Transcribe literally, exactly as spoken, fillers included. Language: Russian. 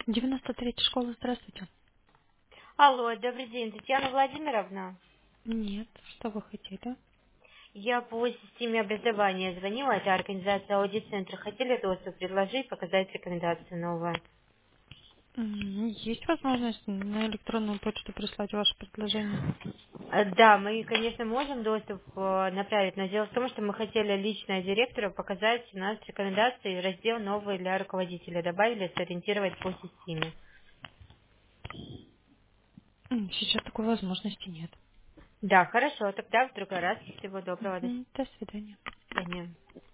девяносто третья школа, здравствуйте. Алло, добрый день, Татьяна Владимировна. Нет, что вы хотели? Я по системе образования звонила, это организация аудит-центра. Хотели доступ предложить, показать рекомендации новые? М, Есть возможность на электронную почту прислать ваше предложение? Э, Да, мы, конечно, можем доступ э, направить, но дело в том, что мы хотели лично директору показать у нас рекомендации, раздел новый для руководителя добавили, сориентировать по системе. М, Сейчас такой возможности нет. Да, хорошо, тогда в другой раз. Всего доброго, до Мгм, До свидания. свидания.